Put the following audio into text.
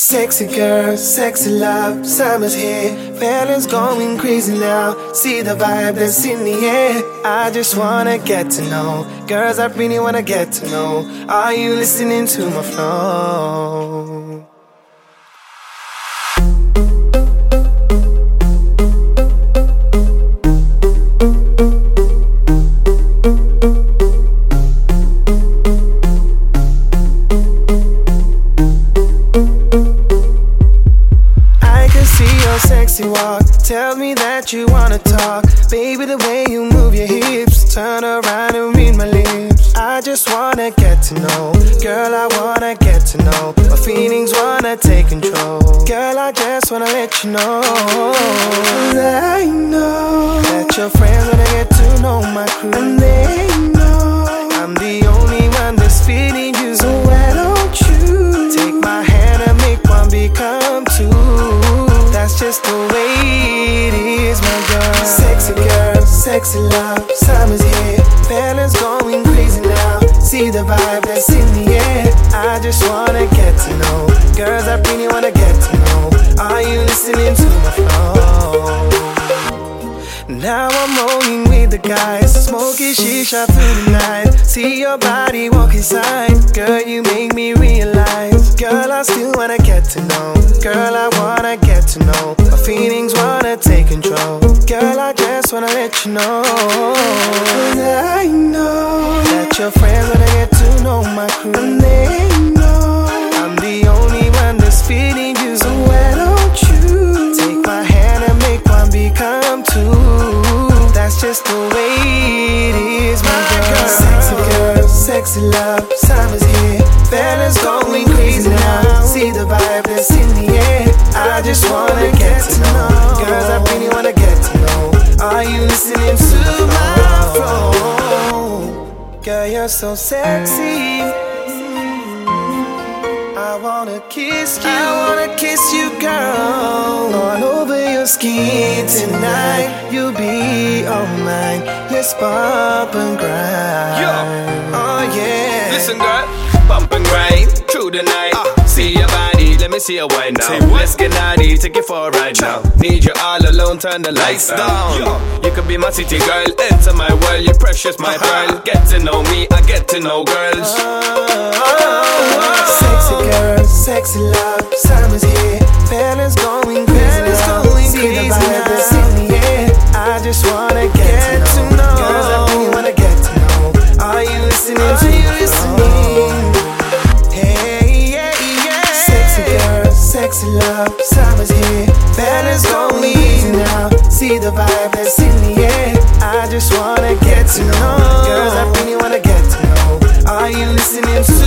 Sexy girl, sexy love, summer's here. Feelings going crazy now. See the vibe that's in the air. I just wanna get to know. Girls, I really wanna get to know. Are you listening to my flow? Sexy walk, tell me that you wanna talk. Baby, the way you move your hips, turn around and read my lips. I just wanna get to know. Girl, I wanna get to know. My feelings wanna take control. Girl, I just wanna let you know that I know that your friends wanna get to know my crew, and they know I'm the only one that's feeling you. So why don't you take my hand and make one become two? That's just the way it is, my girl, sexy love, summer's here. Feelings going crazy now. See the vibe that's in the air. I just wanna get to know. Girls, I really wanna get to know. Are you listening to my flow? Now I'm rolling with the guys, smoking shisha through the night. See your body walk inside. Girl, you make me realize. Girl, I still wanna get to know. Girl, I wanna get to know. My feelings wanna take control. Girl, I just wanna let you know that I know that your friends wanna get to know my crew, and they know I'm the only one that's feeling you. So why don't you take my hand and make one become two? That's just the way it is, my girl, sexy love, summer's here. Feelings going crazy now. See the vibe that's in the air. I just wanna get to know. Girls, I really wanna get to know. Are you listening to my flow? Girl, you're so sexy. I wanna kiss you, girl. All over your skin tonight. You'll be all mine. Let's bump and grind. Yo. Oh yeah. Listen, girl, bump and grind through the night. See your body, let me see your wine now. Let's get naughty, take it for a ride now. Need you all alone, turn the lights down. You could be my city girl, enter my world. You're precious, my pearl. Get to know me, I get to know girls. Sexy girl, sexy love, summer's here. Feelings going crazy now. See the vibe that's in the air. I just wanna get to know. Girls, I really wanna get to know. Are you listening to me? Hey, yeah. Sexy girl, sexy love, summer's here. Feelings going easy now. See the vibe that's in the air. I just wanna get to know. Girls, I really wanna get to know. Are you listening to